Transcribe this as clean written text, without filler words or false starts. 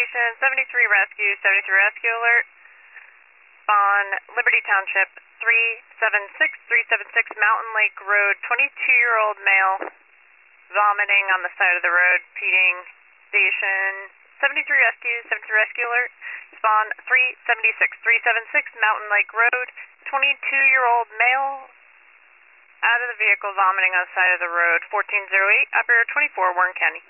station, 73 rescue, 73 rescue alert. Spawn, Liberty Township, 376 Mountain Lake Road, 22-year-old male, vomiting on the side of the road, peding. Station, 73 rescue, 73 rescue alert. Spawn, 376 Mountain Lake Road, 22-year-old male, out of the vehicle, vomiting on the side of the road, 1408, Operator 24, Warren County.